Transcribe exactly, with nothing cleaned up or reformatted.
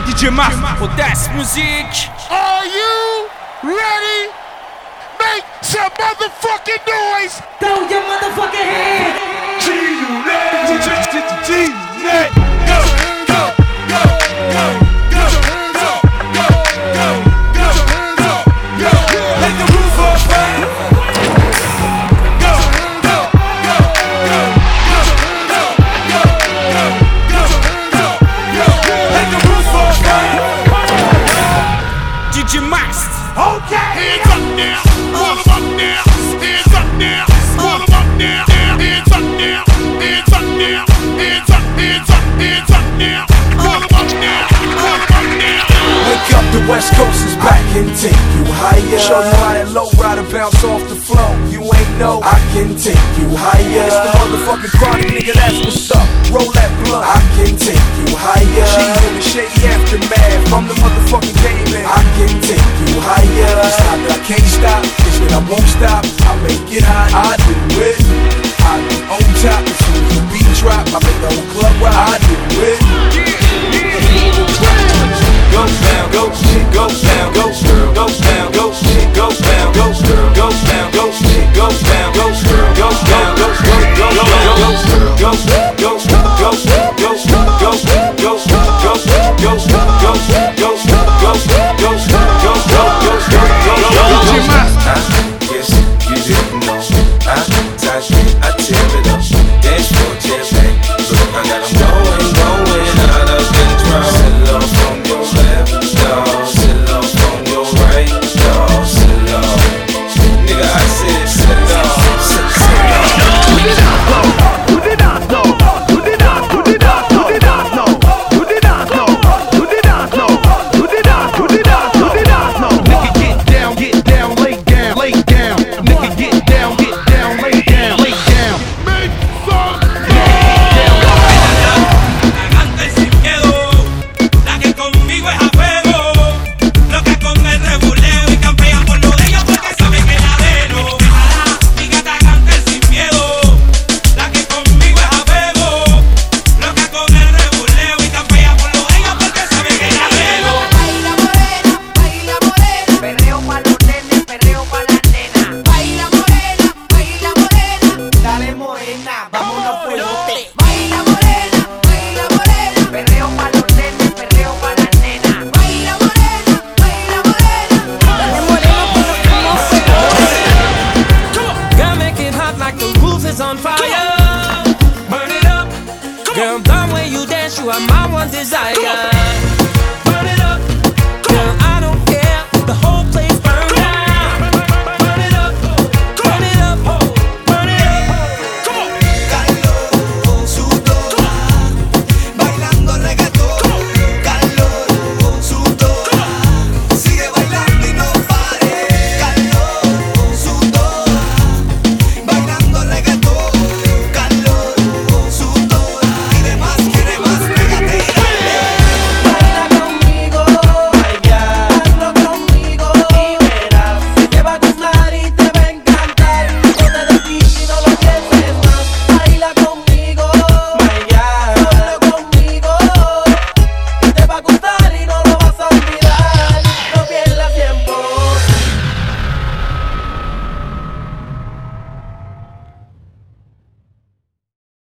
D J Maf pour Dance Music. Are you ready? Make some motherfucking noise. Throw your motherfucking hand. G-Unit, G-Unit, go, go, go, go, go, go, go, go, go, go, go. Let the roof open. Go, go, go, go, go, go, go, go, go, go, go. Let the roof open. D J Max. Okay. Hands up now, all of up now. Hands up now, all of up now. Hands up now, hands up now. Hands up, hands up, hands up now. All of up now, all of up now. Wake up, the West Coast is back and take you higher. Show you how that low rider bounce off the floor. You ain't know I can take you higher. It's the motherfucking chronic, nigga, that's what's up. Roll that blunt, I can take you higher. G in the shady aftermath from the motherfucking game, man. I can take you higher. It's not that I can't stop, it's that I won't stop. I make it hot, I do it. I be on top as soon as the beat drop. I make the whole club rock, I do it. Go down, go shit, go down, go girl, go down, go shit, go down, go girl, go down, go shit, go down, go girl, go down, go go go go go go go go go go go go I guess you didn't know. I touch it, I tear it up. Dance floor, jam pack. Look, I got 'em going, going out of control. Sit off on your left, dog. Sit off on your right, dog. Sit off. Nigga, I said sit off. Sit, sit off. Who did not know? Who did not know? Who did not? Who did not? Who did not know? Who did not know? Who did not know? Who did not? Who did not? Who did not know? Nigga, get down, get down, lay down, lay down. Nigga, get down, get down, lay down, lay down. Make some Cante sin miedo, la que conmigo es a fuego, loca con el rebuleo y campea por lo de ellos porque sabe que la veno. Mi gata cante sin miedo, la que conmigo es a fuego, loca con el rebuleo y campea por lo de ellos porque sabe que la veno. Baila morena, baila morena. Perreo pa' los nenes, perreo pa' las nenas. Baila morena, baila morena. Dale morena, vámonos fuegote. Baila morena, baila morena. Perreo pa' los nenes, perreo pa' las nenas. Baila morena, baila morena. Dale morena, vámonos fuegote. Girl, make it hot like the roof is on fire. Burn it up. Girl, the way you dance, you are my one desire.